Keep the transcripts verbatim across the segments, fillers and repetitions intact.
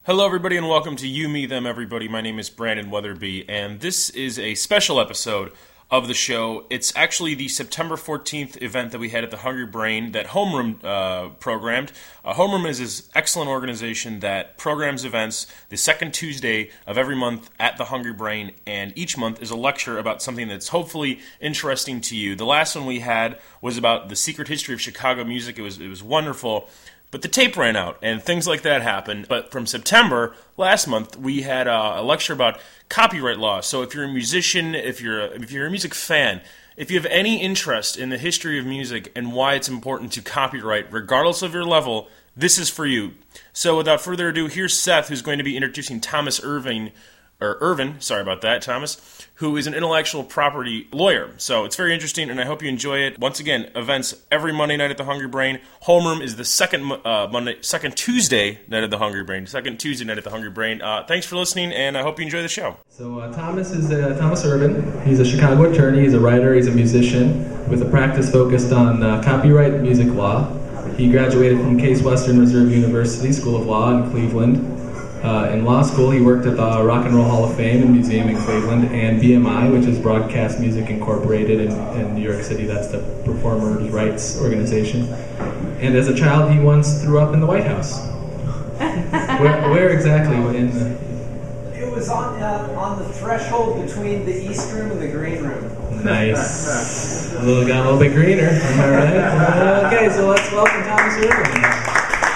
Hello, everybody, and welcome to You, Me, Them, Everybody. My name is Brandon Weatherby, and this is a special episode of the show. It's actually the September fourteenth event that we had at the Hungry Brain that Homeroom uh, programmed. Uh, Homeroom is this excellent organization that programs events the second Tuesday of every month at the Hungry Brain, and each month is a lecture about something that's hopefully interesting to you. The last one we had was about the secret history of Chicago music. It was it was wonderful. But the tape ran out, and things like that happened. But from September, last month, we had a, a lecture about copyright law. So if you're a musician, if you're a, if you're a music fan, if you have any interest in the history of music and why it's important to copyright, regardless of your level, this is for you. So without further ado, here's Seth, who's going to be introducing Thomas Irving, or Irvin, sorry about that, Thomas, who is an intellectual property lawyer. So it's very interesting, and I hope you enjoy it. Once again, events every Monday night at the Hungry Brain. Homeroom is the second uh, Monday, second Tuesday night at the Hungry Brain. Second Tuesday night at the Hungry Brain. Uh, thanks for listening, and I hope you enjoy the show. So uh, Thomas is uh, Thomas Irvin. He's a Chicago attorney. He's a writer. He's a musician with a practice focused on uh, copyright and music law. He graduated from Case Western Reserve University School of Law in Cleveland. Uh, in law school, he worked at the Rock and Roll Hall of Fame and Museum in Cleveland, and B M I, which is Broadcast Music Incorporated in, in New York City. That's the performers' rights organization. And as a child, he once threw up in the White House. where, where exactly? In the... It was on uh, on the threshold between the East Room and the Green Room. Nice. a little got a little bit greener. Am I right? Uh, okay, so let's welcome Thomas Irvin.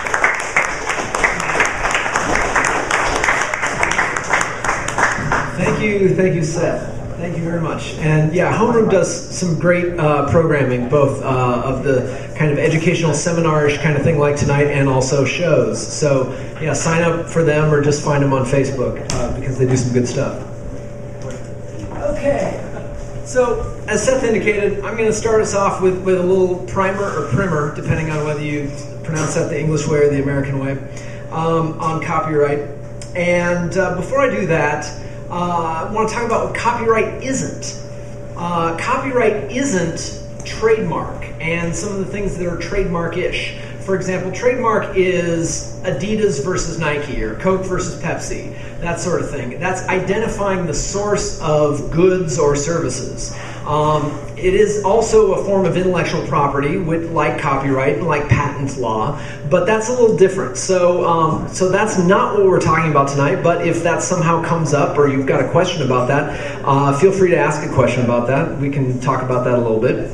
Thank you, thank you, Seth. Thank you very much. And yeah, Homeroom does some great uh, programming, both uh, of the kind of educational seminars kind of thing like tonight, and also shows. So yeah, sign up for them or just find them on Facebook uh, because they do some good stuff. Okay. So as Seth indicated, I'm going to start us off with, with a little primer or primer, depending on whether you pronounce that the English way or the American way, um, on copyright. And uh, before I do that, Uh, I want to talk about what copyright isn't. Uh, copyright isn't trademark and some of the things that are trademark-ish. For example, trademark is Adidas versus Nike or Coke versus Pepsi, that sort of thing. That's identifying the source of goods or services. Um, it is also a form of intellectual property, with, like copyright, like patent law, but that's a little different. So, um, so that's not what we're talking about tonight, but if that somehow comes up or you've got a question about that, uh, feel free to ask a question about that. We can talk about that a little bit.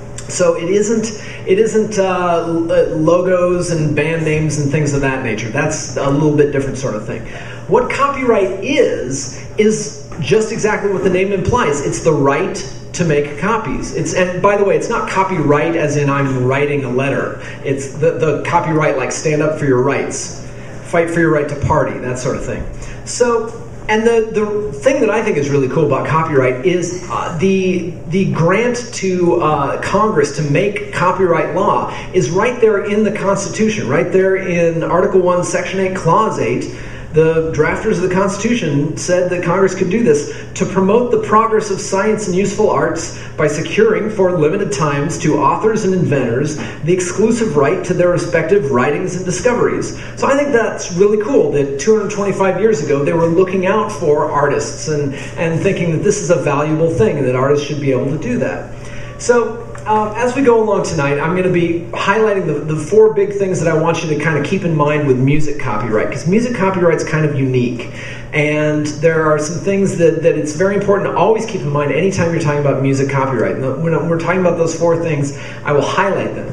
So it isn't it isn't uh, logos and band names and things of that nature. That's a little bit different sort of thing. What copyright is, is just exactly what the name implies. It's the right to make copies. It's and by the way, it's not copyright as in I'm writing a letter. It's the, the copyright like stand up for your rights, fight for your right to party, that sort of thing. So, and the, the thing that I think is really cool about copyright is uh, the the grant to uh, Congress to make copyright law is right there in the Constitution, right there in Article one, Section eight, Clause eight. The drafters of the Constitution said that Congress could do this to promote the progress of science and useful arts by securing for limited times to authors and inventors the exclusive right to their respective writings and discoveries. So I think that's really cool that two hundred twenty-five years ago they were looking out for artists and, and thinking that this is a valuable thing and that artists should be able to do that. So Uh, as we go along tonight, I'm going to be highlighting the, the four big things that I want you to kind of keep in mind with music copyright, because music copyright is kind of unique. And there are some things that, that it's very important to always keep in mind anytime you're talking about music copyright. And when we're talking about those four things, I will highlight them.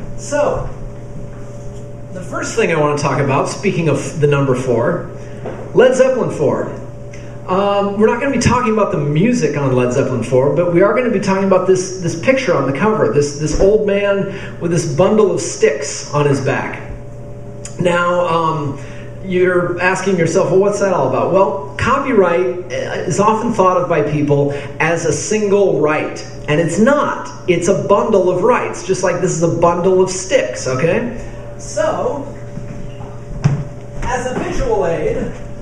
So, the first thing I want to talk about, speaking of the number four, Led Zeppelin four. Um, we're not going to be talking about the music on Led Zeppelin four, but we are going to be talking about this this picture on the cover, this this old man with this bundle of sticks on his back. Now, um, you're asking yourself, well, what's that all about? Well, copyright is often thought of by people as a single right, and it's not. It's a bundle of rights, just like this is a bundle of sticks, okay? So, as a visual aid,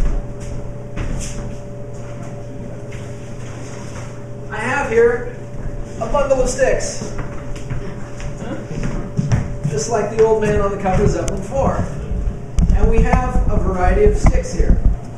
I have here a bundle of sticks, just like the old man on the cover of Zeppelin four. And and we have a variety of sticks here.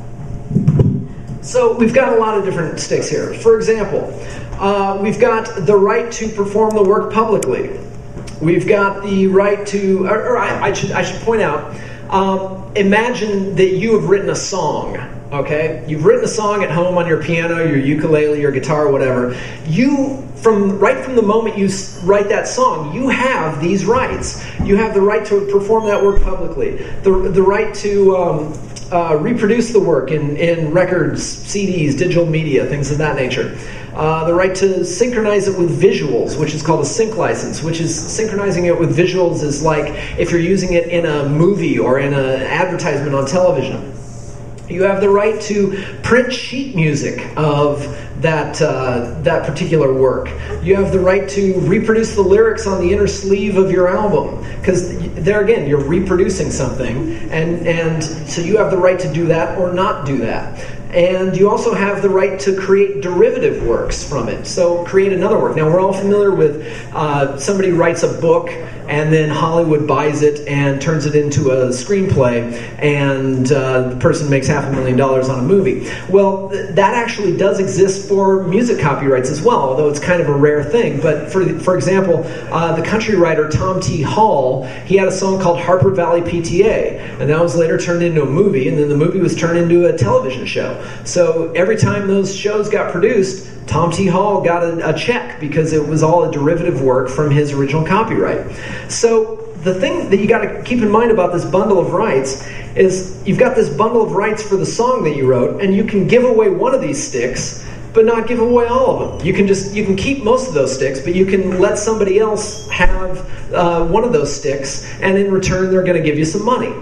So we've got a lot of different sticks here. For example, uh, we've got the right to perform the work publicly. We've got the right to, or, or I, I should I should point out, um, imagine that you have written a song. Okay, you've written a song at home on your piano, your ukulele, your guitar, whatever. You, from right from the moment you write that song, you have these rights. You have the right to perform that work publicly, the the right to um, uh, reproduce the work in in records, C Ds, digital media, things of that nature. Uh, the right to synchronize it with visuals, which is called a sync license, which is synchronizing it with visuals is like if you're using it in a movie or in an advertisement on television. You have the right to print sheet music of that uh, that particular work. You have the right to reproduce the lyrics on the inner sleeve of your album, because there again, you're reproducing something, and, and so you have the right to do that or not do that. And you also have the right to create derivative works from it, so create another work. Now, we're all familiar with uh, somebody writes a book, and then Hollywood buys it and turns it into a screenplay, and uh, the person makes half a million dollars on a movie. Well, th- that actually does exist for music copyrights as well, although it's kind of a rare thing. But for for example, uh, the country writer Tom T. Hall, he had a song called Harper Valley P T A, and that was later turned into a movie, and then the movie was turned into a television show. So every time those shows got produced, Tom T. Hall got a, a check because it was all a derivative work from his original copyright. So the thing that you got to keep in mind about this bundle of rights is you've got this bundle of rights for the song that you wrote, and you can give away one of these sticks, but not give away all of them. You can just you can keep most of those sticks, but you can let somebody else have uh, one of those sticks, and in return they're going to give you some money.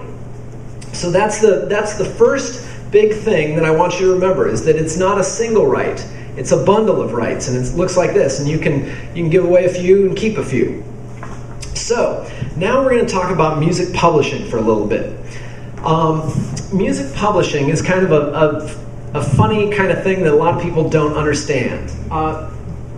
So that's the that's the first big thing that I want you to remember, is that it's not a single right. It's a bundle of rights, and it looks like this, and you can you can give away a few and keep a few. So now we're going to talk about music publishing for a little bit. Um, music publishing is kind of a, a, a funny kind of thing that a lot of people don't understand. Uh,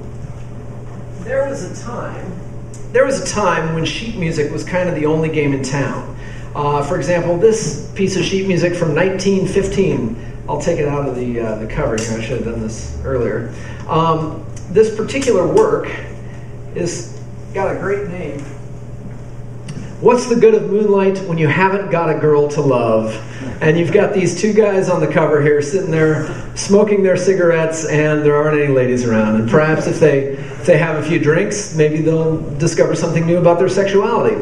there was a time, there was a time when sheet music was kind of the only game in town. Uh, for example, this piece of sheet music from nineteen fifteen. I'll take it out of the uh, the cover here. I should have done this earlier. Um, this particular work is got a great name. What's the good of moonlight when you haven't got a girl to love? And you've got these two guys on the cover here sitting there smoking their cigarettes, and there aren't any ladies around. And perhaps if they if they have a few drinks, maybe they'll discover something new about their sexuality.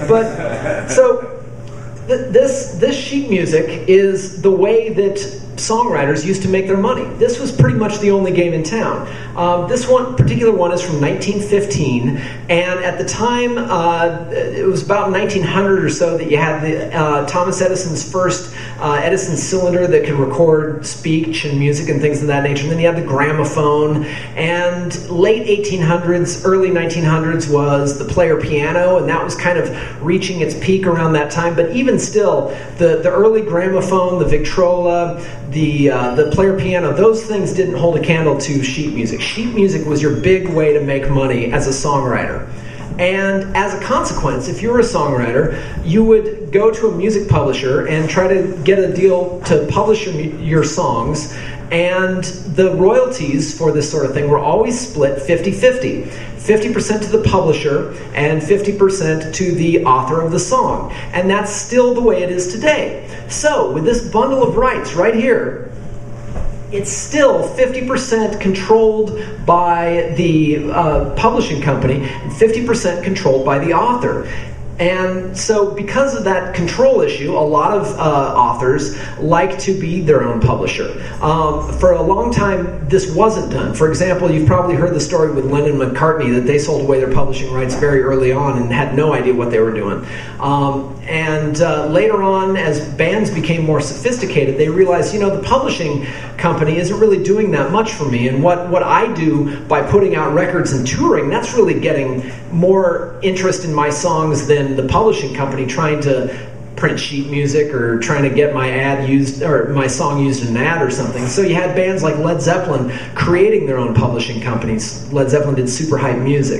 But so th- this this sheet music is the way that songwriters used to make their money. This was pretty much the only game in town. Um, this one particular one is from nineteen fifteen, and at the time, uh, it was about nineteen hundred or so that you had the uh, Thomas Edison's first uh, Edison cylinder that could record speech and music and things of that nature. And then you had the gramophone, and late eighteen hundreds, early nineteen hundreds was the player piano, and that was kind of reaching its peak around that time. But even still, the, the early gramophone, the Victrola, the uh, the player piano, those things didn't hold a candle to sheet music. Sheet music was your big way to make money as a songwriter. And as a consequence, if you were a songwriter, you would go to a music publisher and try to get a deal to publish your, your songs, and the royalties for this sort of thing were always split fifty-fifty. fifty percent to the publisher and fifty percent to the author of the song. And that's still the way it is today. So, with this bundle of rights right here, it's still fifty percent controlled by the uh, publishing company and fifty percent controlled by the author. And so because of that control issue, a lot of uh, authors like to be their own publisher. Um, for a long time, this wasn't done. For example, you've probably heard the story with Lennon and McCartney that they sold away their publishing rights very early on and had no idea what they were doing. Um, and uh, later on, as bands became more sophisticated, they realized, you know, the publishing company isn't really doing that much for me. And what, what I do by putting out records and touring, that's really getting more interest in my songs than the publishing company trying to print sheet music or trying to get my ad used or my song used in an ad or something. So you had bands like Led Zeppelin creating their own publishing companies. Led Zeppelin did Super Hype Music.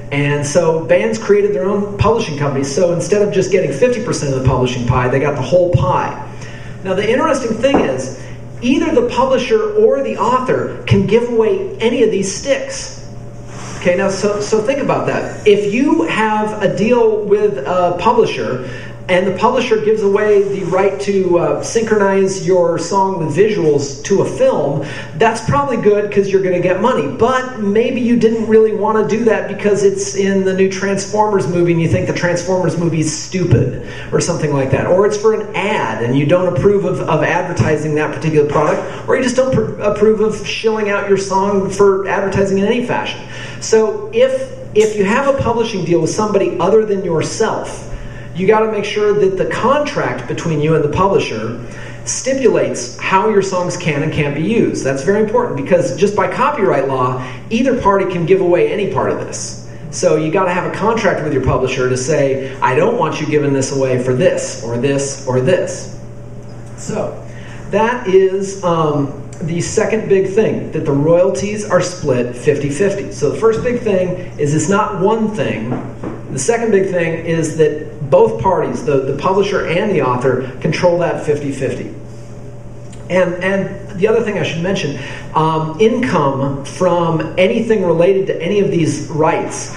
And so bands created their own publishing companies. So instead of just getting fifty percent of the publishing pie, they got the whole pie. Now the interesting thing is, either the publisher or the author can give away any of these sticks. Okay, now so, so think about that. If you have a deal with a publisher, and the publisher gives away the right to uh, synchronize your song with visuals to a film, that's probably good because you're going to get money. But maybe you didn't really want to do that because it's in the new Transformers movie and you think the Transformers movie is stupid or something like that. Or it's for an ad and you don't approve of, of advertising that particular product, or you just don't pr- approve of shilling out your song for advertising in any fashion. So if if you have a publishing deal with somebody other than yourself, you got to make sure that the contract between you and the publisher stipulates how your songs can and can't be used. That's very important because just by copyright law, either party can give away any part of this. So you got to have a contract with your publisher to say, I don't want you giving this away for this or this or this. So that is um, the second big thing, that the royalties are split fifty-fifty. So the first big thing is it's not one thing. The second big thing is that both parties, the, the publisher and the author, control that fifty-fifty. And and the other thing I should mention, um, income from anything related to any of these rights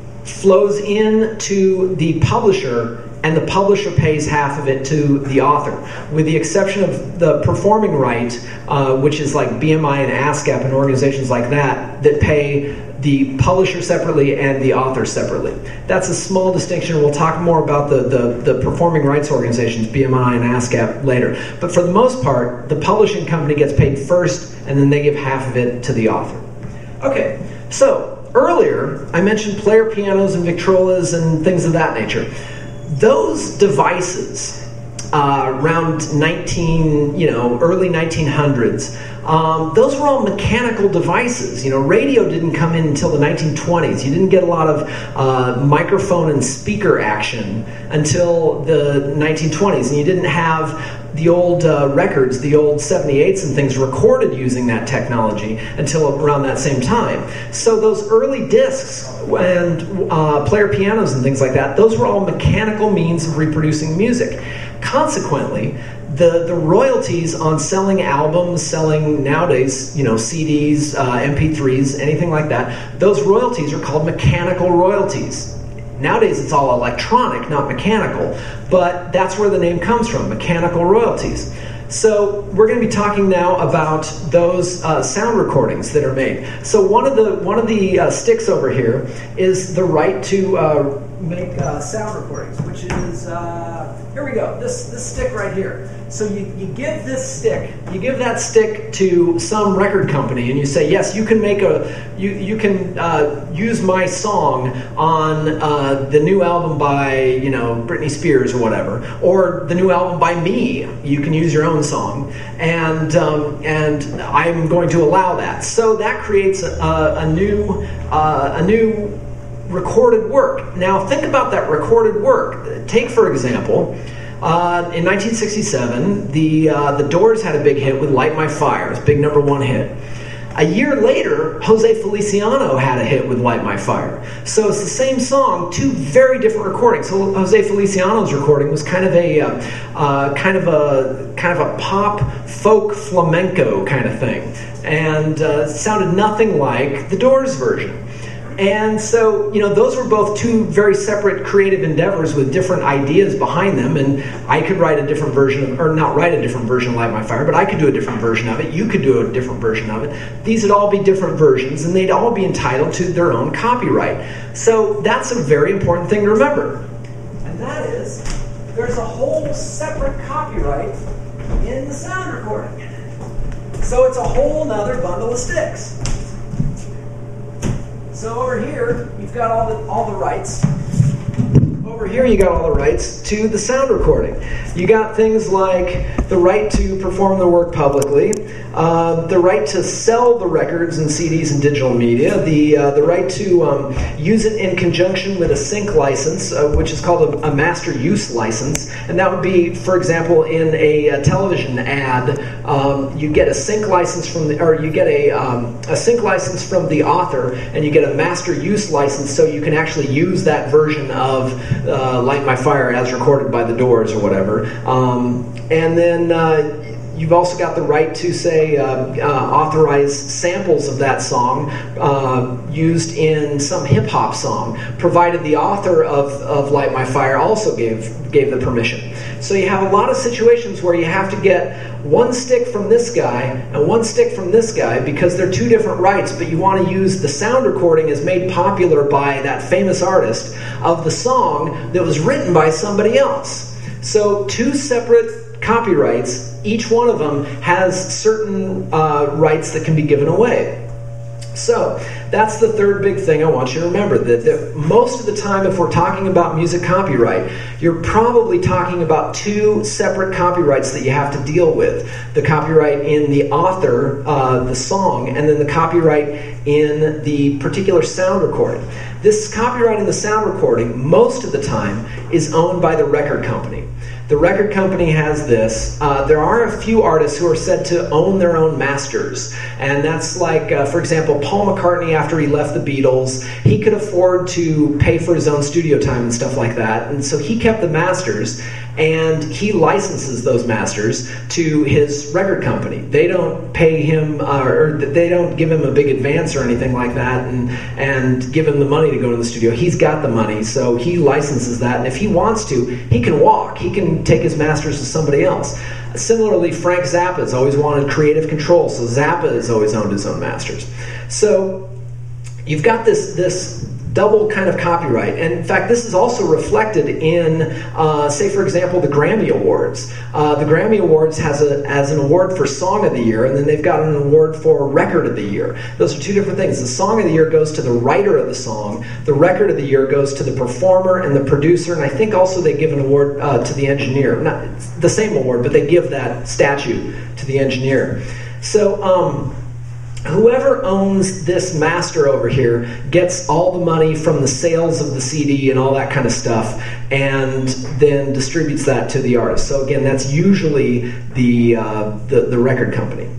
flows into the publisher, and the publisher pays half of it to the author, with the exception of the performing right, uh, which is like B M I and ASCAP and organizations like that, that pay the publisher separately and the author separately. That's a small distinction. We'll talk more about the, the, the performing rights organizations, B M I and ASCAP, later. But for the most part, the publishing company gets paid first, and then they give half of it to the author. Okay, so earlier I mentioned player pianos and Victrolas and things of that nature. Those devices, uh, around nineteen, you know, early nineteen hundreds, um, those were all mechanical devices. You know, radio didn't come in until the nineteen twenties. You didn't get a lot of uh, microphone and speaker action until the nineteen twenties, and you didn't have the old uh, records, the old seventy-eights and things recorded using that technology until around that same time. So those early discs and uh, player pianos and things like that, those were all mechanical means of reproducing music. Consequently, the, the royalties on selling albums, selling nowadays, you know, C Ds, uh, M P threes, anything like that, those royalties are called mechanical royalties. Nowadays it's all electronic, not mechanical, but that's where the name comes from, mechanical royalties. So we're going to be talking now about those uh, sound recordings that are made. So one of the one of the uh, sticks over here is the right to uh, make uh, sound recordings, which is uh, here we go. This this stick right here. So you, you give this stick, you give that stick to some record company, and you say, yes, you can make a, you you can uh, use my song on uh, the new album by, you know, Britney Spears or whatever, or the new album by me. You can use your own song, and um, and I'm going to allow that. So that creates a, a new uh, a new recorded work. Now think about that recorded work. Take, for example, Uh, in nineteen sixty-seven, the uh, the Doors had a big hit with "Light My Fire." It was a big number one hit. A year later, Jose Feliciano had a hit with "Light My Fire." So it's the same song, two very different recordings. So Jose Feliciano's recording was kind of a uh, uh, kind of a kind of a pop folk flamenco kind of thing, and uh, sounded nothing like the Doors version. And so, you know, those were both two very separate creative endeavors with different ideas behind them. And I could write a different version of, or not write a different version of Light My Fire, but I could do a different version of it. You could do a different version of it. These would all be different versions, and they'd all be entitled to their own copyright. So that's a very important thing to remember. And that is, there's a whole separate copyright in the sound recording. So it's a whole nother bundle of sticks. So over here, you've got all the all the rights. Over Over here you got all the rights to the sound recording. You got things like the right to perform the work publicly, uh, the right to sell the records and C Ds and digital media, the uh, the right to um, use it in conjunction with a sync license, uh, which is called a, a master use license, and that would be, for example, in a, a television ad, um, you get a sync license from the, or you get a um, a sync license from the author, and you get a master use license, so you can actually use that version of uh, Light My Fire as recorded by the Doors or whatever. Um, and then uh, you've also got the right to, say, uh, uh, authorize samples of that song uh, used in some hip-hop song, provided the author of, of Light My Fire also gave gave the permission. So you have a lot of situations where you have to get one stick from this guy and one stick from this guy because they're two different rights, but you want to use the sound recording as made popular by that famous artist of the song that was written by somebody else. So two separate copyrights, each one of them has certain uh, rights that can be given away. So that's the third big thing I want you to remember, that, that most of the time if we're talking about music copyright, you're probably talking about two separate copyrights that you have to deal with. The copyright in the author, uh, the song, and then the copyright in the particular sound recording. This copyright in the sound recording, most of the time, is owned by the record company. The record company has this. Uh, there are a few artists who are said to own their own masters. And that's like, uh, for example, Paul McCartney, after he left the Beatles, he could afford to pay for his own studio time and stuff like that. And so he kept the masters, and he licenses those masters to his record company. They don't pay him, uh, or they don't give him a big advance or anything like that and, and give him the money to go to the studio. He's got the money, so he licenses that. And if he wants to, he can walk. He can take his masters to somebody else. Similarly, Frank Zappa's always wanted creative control, so Zappa has always owned his own masters. So you've got this this double kind of copyright, and in fact this is also reflected in uh, say for example the Grammy Awards. Uh, the Grammy Awards has a as an award for Song of the Year, and then they've got an award for Record of the Year. Those are two different things. The Song of the Year goes to the writer of the song, the Record of the Year goes to the performer and the producer, and I think also they give an award uh, to the engineer. Not the same award, but they give that statue to the engineer. So um whoever owns this master over here gets all the money from the sales of the C D and all that kind of stuff, and then distributes that to the artist. So again, that's usually the uh, the, the record company.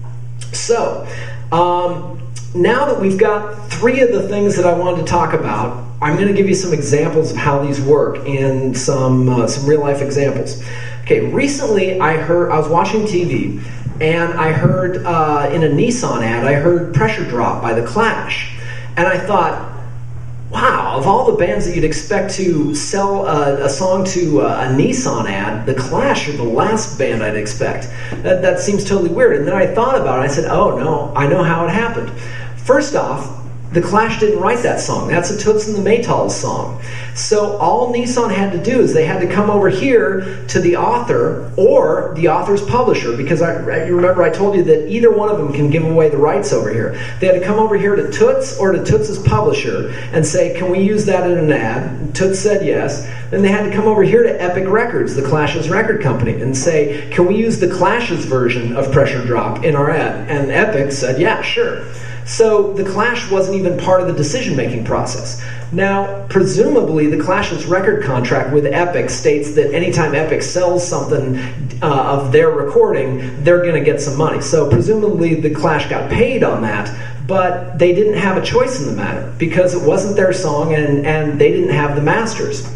So um, now that we've got three of the things that I wanted to talk about, I'm going to give you some examples of how these work in some uh, some real life examples. Okay, recently I heard I was watching T V. And I heard, uh, in a Nissan ad, I heard Pressure Drop by The Clash. And I thought, wow, of all the bands that you'd expect to sell a, a song to a, a Nissan ad, The Clash are the last band I'd expect. That, that seems totally weird. And then I thought about it, I said, oh no, I know how it happened. First off, The Clash didn't write that song. That's a Toots and the Maytals song. So all Nissan had to do is they had to come over here to the author or the author's publisher, because I, I remember I told you that either one of them can give away the rights over here. They had to come over here to Toots or to Toots' publisher and say, can we use that in an ad? Toots said yes. Then they had to come over here to Epic Records, the Clash's record company, and say, can we use the Clash's version of Pressure Drop in our ad? And Epic said, yeah, sure. So the Clash wasn't even part of the decision-making process. Now, presumably, the Clash's record contract with Epic states that anytime Epic sells something uh, of their recording, they're going to get some money. So presumably, the Clash got paid on that, but they didn't have a choice in the matter because it wasn't their song and, and they didn't have the masters.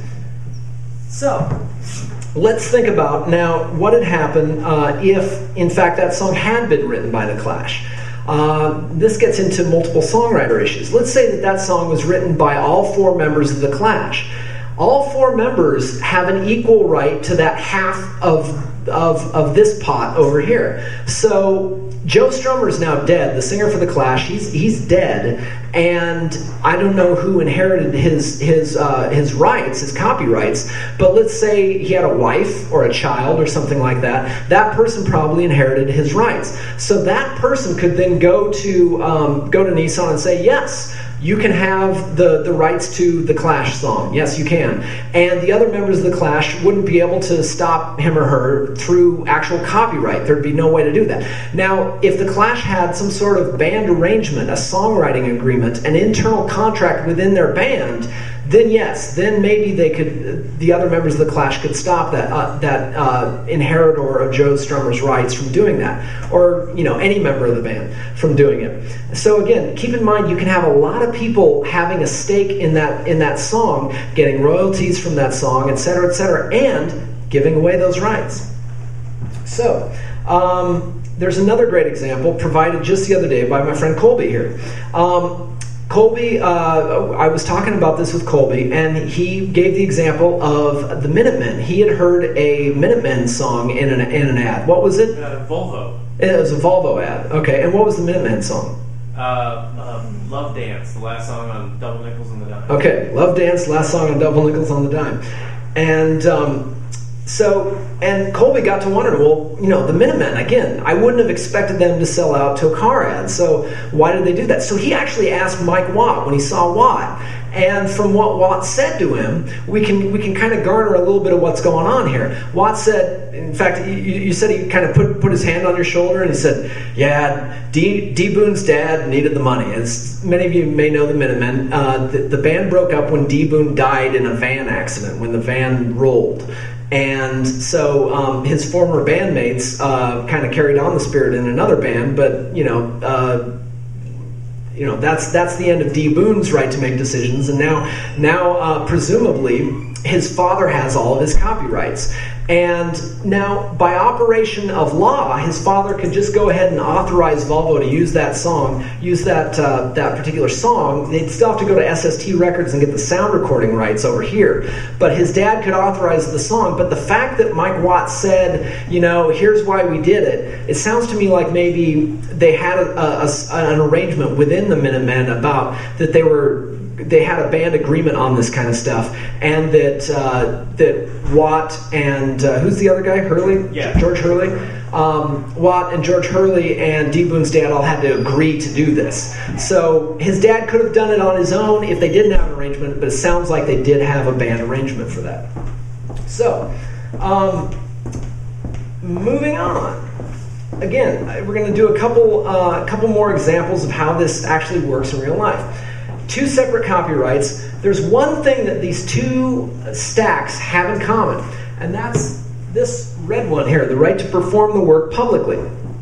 So let's think about now what had happened uh, if, in fact, that song had been written by the Clash. Uh, this gets into multiple songwriter issues. Let's say that that song was written by all four members of The Clash. All four members have an equal right to that half of, of, of this pot over here. So Joe Strummer is now dead, the singer for The Clash. He's, he's dead. and I don't know who inherited his his uh, his rights, his copyrights, but let's say he had a wife or a child or something like that. That person probably inherited his rights. So that person could then go to um, go to Nissan and say, yes, you can have the, the rights to the Clash song. Yes, you can. And the other members of the Clash wouldn't be able to stop him or her through actual copyright. There'd be no way to do that. Now, if the Clash had some sort of band arrangement, a songwriting agreement, an internal contract within their band, then yes, then maybe they could, the other members of the Clash could stop that uh, that uh, inheritor of Joe Strummer's rights from doing that, or you know any member of the band from doing it. So again, keep in mind you can have a lot of people having a stake in that in that song, getting royalties from that song, et cetera, et cetera, and giving away those rights. So um, there's another great example provided just the other day by my friend Colby here. Um, Colby, uh, I was talking about this with Colby, and he gave the example of the Minutemen. He had heard a Minutemen song in an, in an ad. What was it? Uh, Volvo. It was a Volvo ad. Okay, and what was the Minutemen song? Uh, um, Love Dance, the last song on Double Nickels on the Dime. Okay, Love Dance, last song on Double Nickels on the Dime. And um, so, and Colby got to wonder, well, you know, the Minutemen, again, I wouldn't have expected them to sell out to a car ad, so why did they do that? So he actually asked Mike Watt when he saw Watt, and from what Watt said to him, we can we can kind of garner a little bit of what's going on here. Watt said, in fact, you, you said he kind of put, put his hand on your shoulder and he said, yeah, D, D Boone's dad needed the money. As many of you may know the Minutemen, uh, the, the band broke up when D Boone died in a van accident, when the van rolled. And so um, his former bandmates uh, kind of carried on the spirit in another band, but you know, uh, you know that's that's the end of D Boone's right to make decisions. And now, now uh, presumably, his father has all of his copyrights. And now, by operation of law, his father could just go ahead and authorize Volvo to use that song, use that uh, that particular song. They'd still have to go to S S T Records and get the sound recording rights over here. But his dad could authorize the song. But the fact that Mike Watt said, you know, here's why we did it, it sounds to me like maybe they had a, a, a, an arrangement within the Minutemen about that they were they had a band agreement on this kind of stuff, and that uh, that Watt and uh, who's the other guy? Hurley? Yeah. George Hurley? Um, Watt and George Hurley and D Boone's dad all had to agree to do this. So his dad could have done it on his own if they didn't have an arrangement, but it sounds like they did have a band arrangement for that. So, um, moving on. Again, we're going to do a couple, uh, couple more examples of how this actually works in real life. Two separate copyrights. There's one thing that these two stacks have in common, and that's this red one here, the right to perform the work publicly.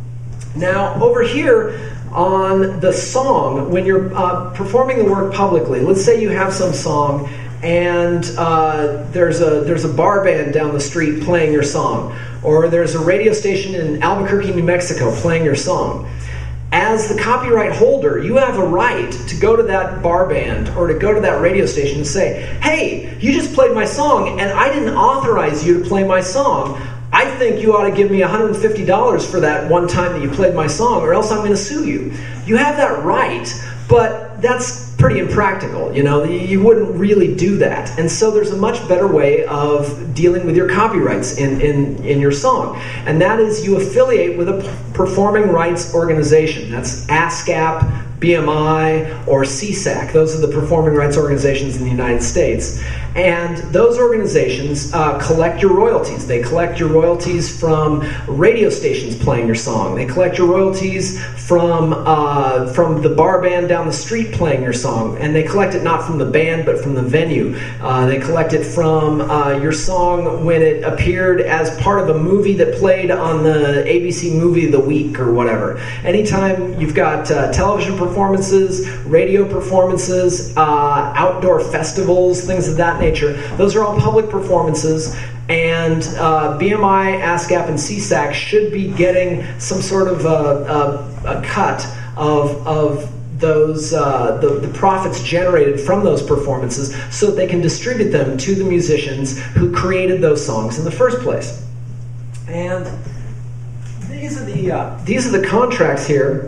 Now, over here on the song, when you're uh, performing the work publicly, let's say you have some song and uh, there's a there's a bar band down the street playing your song, or there's a radio station in Albuquerque, New Mexico playing your song. As the copyright holder, you have a right to go to that bar band or to go to that radio station and say, hey, you just played my song and I didn't authorize you to play my song. I think you ought to give me one hundred fifty dollars for that one time that you played my song, or else I'm going to sue you. You have that right, but that's pretty impractical. You know, you wouldn't really do that. And so there's a much better way of dealing with your copyrights in, in, in your song. And that is you affiliate with a performing rights organization. That's ASCAP, B M I, or C SAC. Those are the performing rights organizations in the United States. And those organizations uh, collect your royalties. They collect your royalties from radio stations playing your song. They collect your royalties from uh, from the bar band down the street playing your song. And they collect it not from the band, but from the venue. Uh, they collect it from uh, your song when it appeared as part of a movie that played on the A B C Movie of the Week or whatever. Anytime you've got uh, television performances, radio performances, uh, outdoor festivals, things of that nature, those are all public performances, and uh, B M I, ASCAP, and C SAC should be getting some sort of a, a, a cut of of those uh, the, the profits generated from those performances, so that they can distribute them to the musicians who created those songs in the first place. And these are the uh, these are the contracts here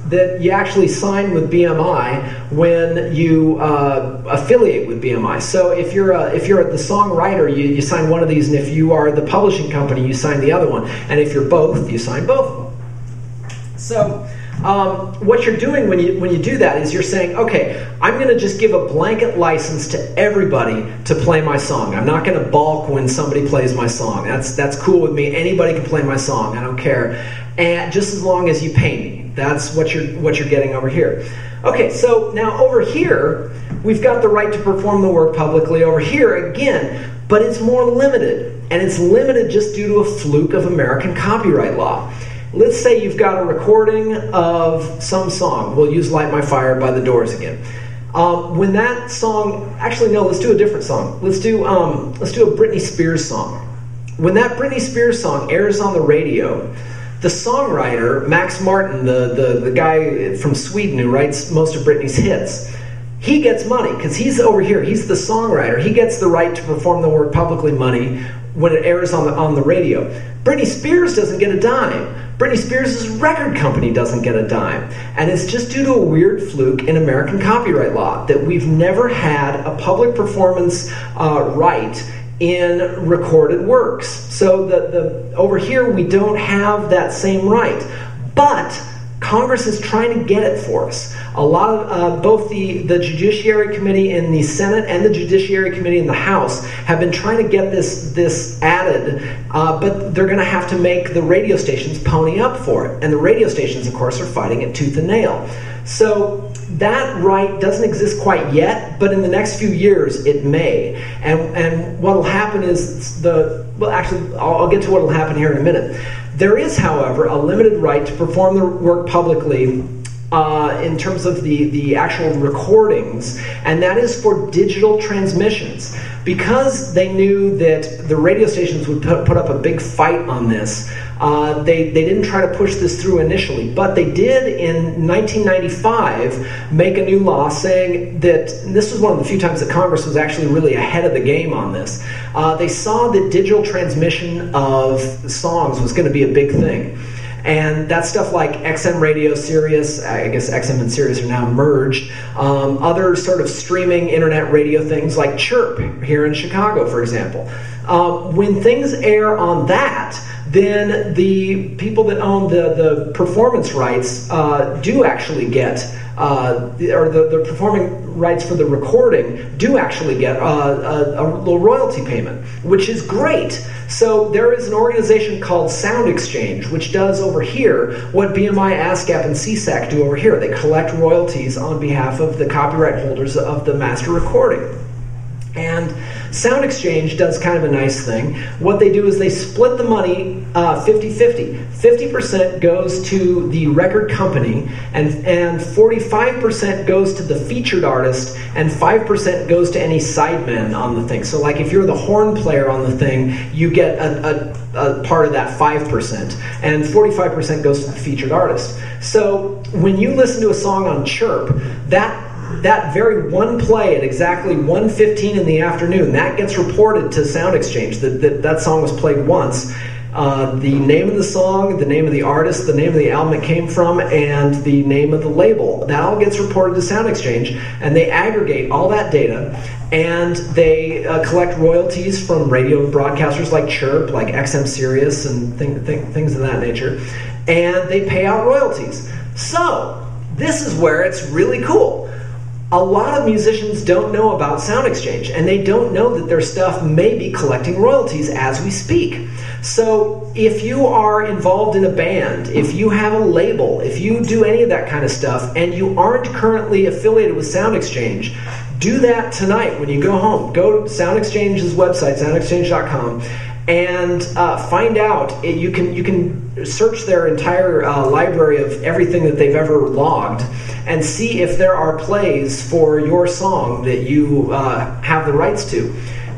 that you actually sign with B M I when you uh, affiliate with B M I. So if you're a, if you're the songwriter, you, you sign one of these, and if you are the publishing company, you sign the other one. And if you're both, you sign both of them. So um, what you're doing when you when you do that is you're saying, okay, I'm going to just give a blanket license to everybody to play my song. I'm not going to balk when somebody plays my song. That's that's cool with me. Anybody can play my song. I don't care. And just as long as you pay me. That's what you're what you're getting over here. Okay, so now over here, we've got the right to perform the work publicly over here again, but it's more limited. And it's limited just due to a fluke of American copyright law. Let's say you've got a recording of some song. We'll use Light My Fire by the Doors again. Um, when that song, actually no, let's do a different song. Let's do um, let's do a Britney Spears song. When that Britney Spears song airs on the radio, the songwriter, Max Martin, the, the, the guy from Sweden who writes most of Britney's hits, he gets money because he's over here. He's the songwriter. He gets the right to perform the work publicly money when it airs on the, on the radio. Britney Spears doesn't get a dime. Britney Spears' record company doesn't get a dime. And it's just due to a weird fluke in American copyright law that we've never had a public performance uh, right in recorded works. So the, the over here we don't have that same right. But Congress is trying to get it for us. A lot of uh, both the, the Judiciary Committee in the Senate and the Judiciary Committee in the House have been trying to get this this added, uh, but they're going to have to make the radio stations pony up for it. And the radio stations, of course, are fighting it tooth and nail. So that right doesn't exist quite yet, but in the next few years it may. And and what will happen is the well, actually, I'll, I'll get to what will happen here in a minute. There is, however, a limited right to perform the work publicly uh, in terms of the, the actual recordings, and that is for digital transmissions. Because they knew that the radio stations would put, put up a big fight on this, uh, they, they didn't try to push this through initially, but they did in nineteen ninety-five make a new law saying that, and this was one of the few times that Congress was actually really ahead of the game on this, uh, they saw that digital transmission of songs was going to be a big thing. And that's stuff like X M radio, Sirius, I guess X M and Sirius are now merged. Um, other sort of streaming internet radio things like Chirp here in Chicago, for example. Uh, when things air on that, then the people that own the, the performance rights uh, do actually get, uh, or the, the performing rights for the recording do actually get uh, a, a little royalty payment, which is great. So there is an organization called Sound Exchange, which does over here what B M I, ASCAP, and C SAC do over here. They collect royalties on behalf of the copyright holders of the master recording. And Sound Exchange does kind of a nice thing. What they do is they split the money uh, fifty-fifty. fifty percent goes to the record company, and, and forty-five percent goes to the featured artist, and five percent goes to any sidemen on the thing. So like if you're the horn player on the thing, you get a, a, a part of that five percent, and forty-five percent goes to the featured artist. So when you listen to a song on Chirp, that that very one play at exactly one fifteen in the afternoon, that gets reported to Sound Exchange that that, that song was played once. Uh, the name of the song, the name of the artist, the name of the album it came from, and the name of the label. That all gets reported to Sound Exchange, and they aggregate all that data, and they uh, collect royalties from radio broadcasters like Chirp, like X M Sirius, and th- th- things of that nature, and they pay out royalties. So, this is where it's really cool. A lot of musicians don't know about Sound Exchange, and they don't know that their stuff may be collecting royalties as we speak. So if you are involved in a band, if you have a label, if you do any of that kind of stuff, and you aren't currently affiliated with Sound Exchange, do that tonight when you go home. Go to Sound Exchange's website, sound exchange dot com, and uh, find out. You can you can search their entire uh, library of everything that they've ever logged and see if there are plays for your song that you uh, have the rights to.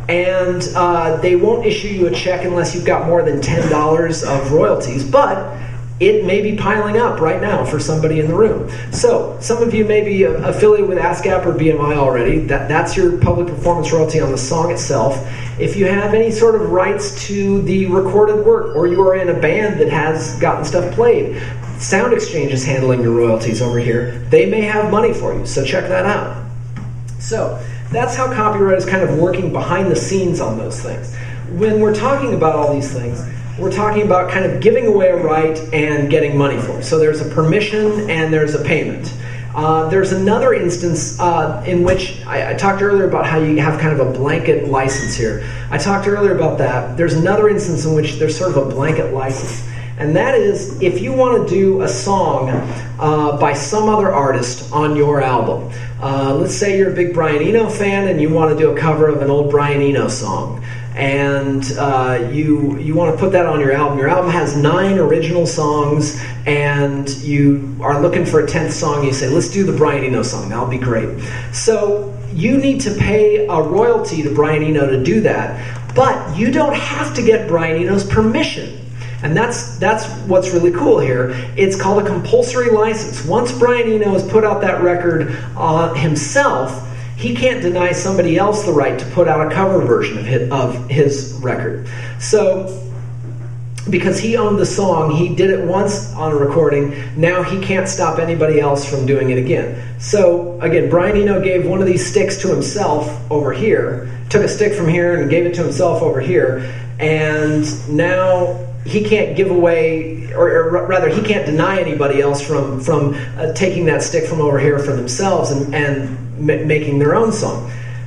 And uh, they won't issue you a check unless you've got more than ten dollars of royalties, but it may be piling up right now for somebody in the room. So some of you may be affiliated with ASCAP or B M I already. That, that's your public performance royalty on the song itself. If you have any sort of rights to the recorded work, or you are in a band that has gotten stuff played, Sound Exchange is handling your royalties over here. They may have money for you, so check that out. So that's how copyright is kind of working behind the scenes on those things. When we're talking about all these things, we're talking about kind of giving away a right and getting money for it. So there's a permission and there's a payment. Uh, there's another instance uh, in which I, I talked earlier about how you have kind of a blanket license here. I talked earlier about that. There's another instance in which there's sort of a blanket license. And that is if you want to do a song uh, by some other artist on your album. Uh, let's say you're a big Brian Eno fan and you want to do a cover of an old Brian Eno song. And uh, you you want to put that on your album. Your album has nine original songs, and you are looking for a tenth song. You say, let's do the Brian Eno song. That'll be great. So you need to pay a royalty to Brian Eno to do that, but you don't have to get Brian Eno's permission. And that's that's what's really cool here. It's called a compulsory license. Once Brian Eno has put out that record uh, himself, he can't deny somebody else the right to put out a cover version of his, of his record. So, because he owned the song, he did it once on a recording, now he can't stop anybody else from doing it again. So, again, Brian Eno gave one of these sticks to himself over here, took a stick from here and gave it to himself over here, and now he can't give away, or, or rather, he can't deny anybody else from, from uh, taking that stick from over here for themselves and, and making their own song.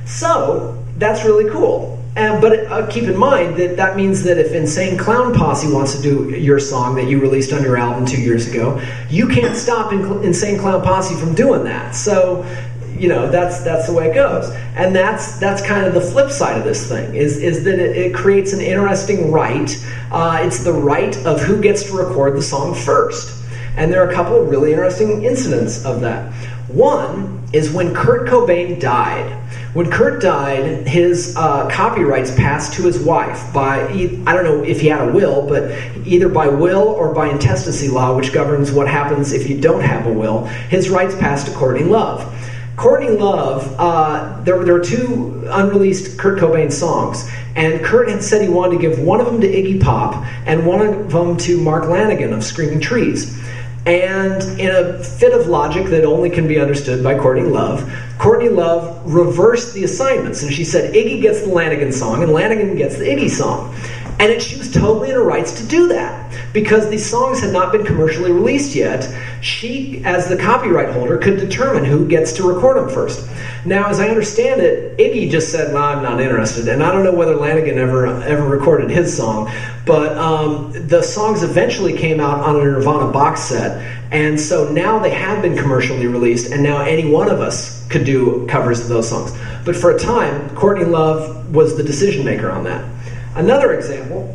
So that's really cool. And, but uh, keep in mind that that means that if Insane Clown Posse wants to do your song that you released on your album two years ago, you can't stop In- Insane Clown Posse from doing that. So, you know, that's that's the way it goes. And that's that's kind of the flip side of this thing, is, is that it, it creates an interesting right. Uh, it's the right of who gets to record the song first. And there are a couple of really interesting incidents of that. One is when Kurt Cobain died. When Kurt died, his uh, copyrights passed to his wife by, I don't know if he had a will, but either by will or by intestacy law, which governs what happens if you don't have a will, his rights passed to Courtney Love. Courtney Love, uh, there, there were two unreleased Kurt Cobain songs, and Kurt had said he wanted to give one of them to Iggy Pop and one of them to Mark Lanegan of Screaming Trees. And in a fit of logic that only can be understood by Courtney Love, Courtney Love reversed the assignments, and she said Iggy gets the Lanegan song and Lanegan gets the Iggy song. And it, she was totally in her rights to do that. Because these songs had not been commercially released yet, she, as the copyright holder, could determine who gets to record them first. Now, as I understand it, Iggy just said, well, I'm not interested. And I don't know whether Lanegan ever ever recorded his song. But um, the songs eventually came out on a Nirvana box set. And so now they have been commercially released, and now any one of us could do covers of those songs. But for a time, Courtney Love was the decision maker on that. Another example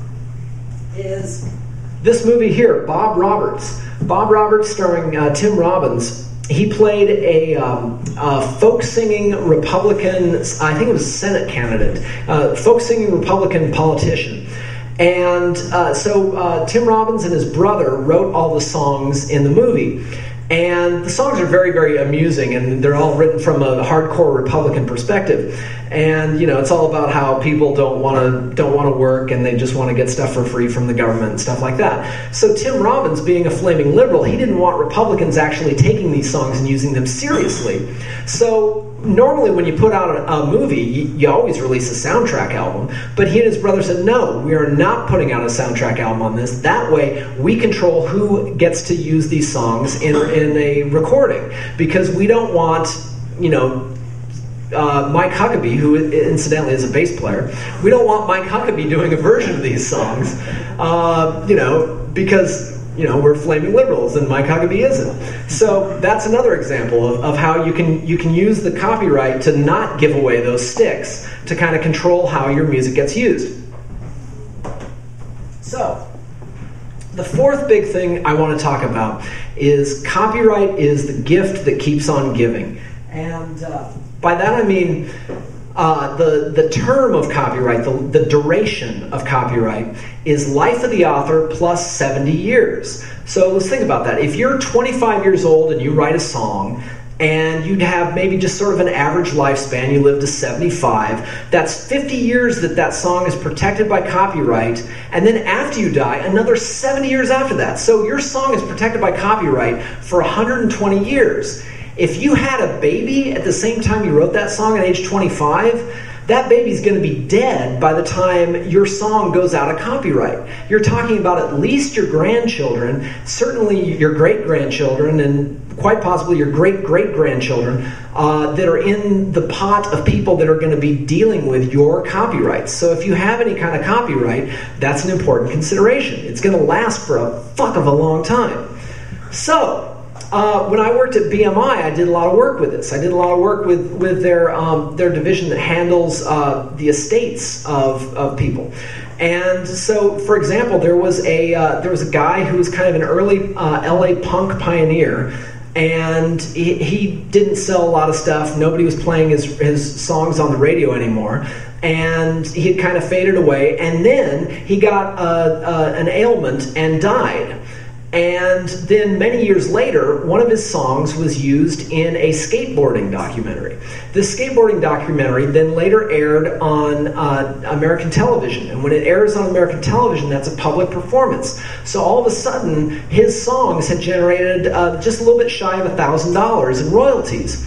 is this movie here, Bob Roberts. Bob Roberts, starring uh, Tim Robbins. He played a, um, a folk-singing Republican, I think it was a Senate candidate, uh, folk-singing Republican politician. And uh, so uh, Tim Robbins and his brother wrote all the songs in the movie. And the songs are very, very amusing, and they're all written from a hardcore Republican perspective. And you know, it's all about how people don't want to don't want to work, and they just want to get stuff for free from the government and stuff like that. So Tim Robbins, being a flaming liberal, he didn't want Republicans actually taking these songs and using them seriously. So normally, when you put out a, a movie, you, you always release a soundtrack album. But he and his brother said, "No, we are not putting out a soundtrack album on this. That way, we control who gets to use these songs in in a recording, because we don't want, you know." Uh, Mike Huckabee, who incidentally is a bass player, we don't want Mike Huckabee doing a version of these songs, uh, you know, because, you know, we're flaming liberals and Mike Huckabee isn't. So that's another example of, of how you can you can use the copyright to not give away those sticks, to kind of control how your music gets used. So, the fourth big thing I want to talk about is copyright is the gift that keeps on giving. And uh, by that I mean uh, the, the term of copyright, the, the duration of copyright, is life of the author plus seventy years. So let's think about that. If you're twenty-five years old and you write a song, and you'd have maybe just sort of an average lifespan. You live to seventy-five. That's fifty years that that song is protected by copyright, and then after you die, another seventy years after that. So your song is protected by copyright for one hundred twenty years. If you had a baby at the same time you wrote that song at age twenty-five, that baby's going to be dead by the time your song goes out of copyright. You're talking about at least your grandchildren, certainly your great-grandchildren, and quite possibly your great-great-grandchildren uh, that are in the pot of people that are going to be dealing with your copyrights. So if you have any kind of copyright, that's an important consideration. It's going to last for a fuck of a long time. So, Uh, when I worked at B M I, I did a lot of work with this. I did a lot of work with, with their um, their division that handles uh, the estates of, of people. And so, for example, there was a uh, there was a guy who was kind of an early uh, L A punk pioneer, and he, he didn't sell a lot of stuff. Nobody was playing his, his songs on the radio anymore. And he had kind of faded away. And then he got uh, uh, an ailment and died. And then many years later, one of his songs was used in a skateboarding documentary. This skateboarding documentary then later aired on uh, American television. And when it airs on American television, that's a public performance. So all of a sudden, his songs had generated uh, just a little bit shy of one thousand dollars in royalties.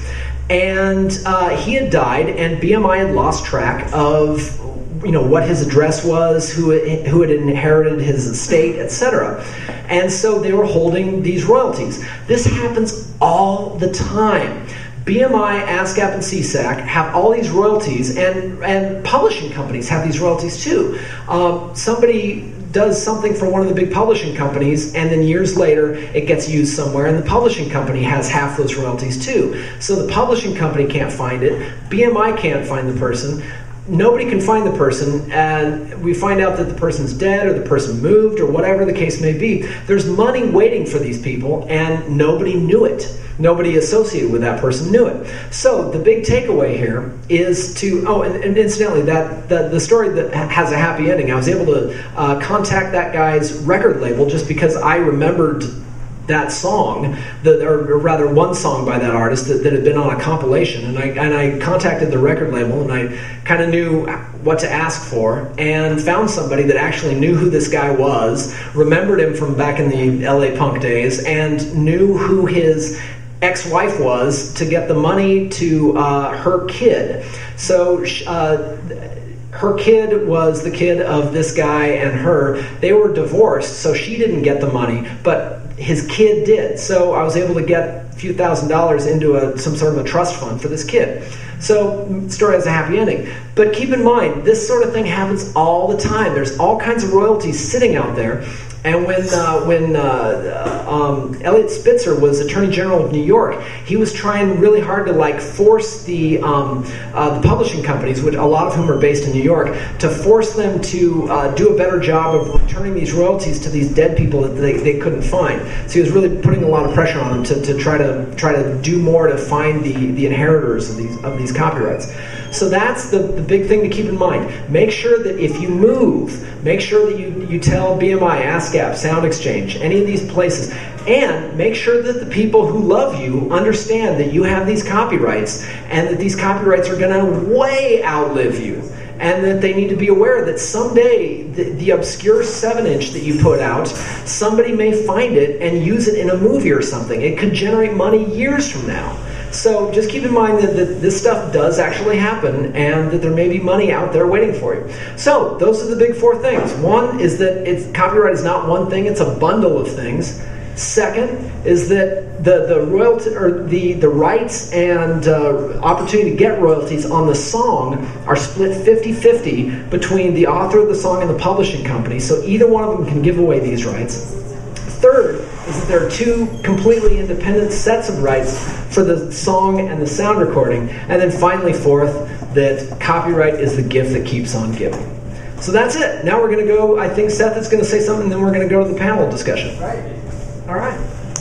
And uh, he had died, and B M I had lost track of you know what his address was, who who had inherited his estate, et cetera. And so they were holding these royalties. This happens all the time. B M I, ASCAP, and C S A C have all these royalties, and and publishing companies have these royalties too. Um, somebody does something for one of the big publishing companies, and then years later it gets used somewhere, and the publishing company has half those royalties too. So the publishing company can't find it, B M I can't find the person, nobody can find the person, and we find out that the person's dead or the person moved or whatever the case may be. There's money waiting for these people, and nobody knew it. Nobody associated with that person knew it. So the big takeaway here is to, oh, and, and incidentally, that the, the story that has a happy ending, I was able to uh, contact that guy's record label just because I remembered that song, the, or rather one song by that artist that, that had been on a compilation, and I and I contacted the record label, and I kind of knew what to ask for, and found somebody that actually knew who this guy was, remembered him from back in the L A punk days, and knew who his ex-wife was to get the money to uh, her kid. So uh, her kid was the kid of this guy and her. They were divorced, so she didn't get the money, but his kid did. So I was able to get a few thousand dollars into a, some sort of a trust fund for this kid. So the story has a happy ending. But keep in mind, this sort of thing happens all the time. There's all kinds of royalties sitting out there. And when uh, when uh, um, Elliot Spitzer was Attorney General of New York, he was trying really hard to like force the um, uh, the publishing companies, which a lot of whom are based in New York, to force them to uh, do a better job of returning these royalties to these dead people that they, they couldn't find. So he was really putting a lot of pressure on them to, to try to try to do more to find the, the inheritors of these of these copyrights. So that's the, the big thing to keep in mind. Make sure that if you move, make sure that you, you tell B M I, ASCAP, Sound Exchange, any of these places, and make sure that the people who love you understand that you have these copyrights, and that these copyrights are going to way outlive you, and that they need to be aware that someday the, the obscure seven inch that you put out, somebody may find it and use it in a movie or something. It could generate money years from now. So just keep in mind that, that this stuff does actually happen, and that there may be money out there waiting for you. So those are the big four things. One is that it's, copyright is not one thing, it's a bundle of things. Second is that the, the royalty or the, the rights and uh, opportunity to get royalties on the song are split fifty-fifty between the author of the song and the publishing company. So either one of them can give away these rights. Third is that there are two completely independent sets of rights for the song and the sound recording. And then finally, fourth, that copyright is the gift that keeps on giving. So that's it. Now we're going to go, I think Seth is going to say something, and then we're going to go to the panel discussion. Right. All right.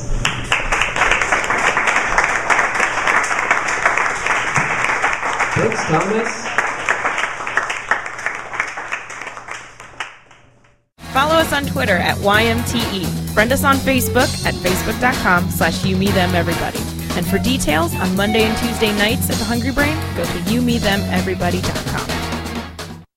Thanks, Thomas. Follow us on Twitter at Y M T E. Friend us on Facebook at facebook.com slash you, me, them, everybody. And for details on Monday and Tuesday nights at the Hungry Brain, go to you me them everybody dot com.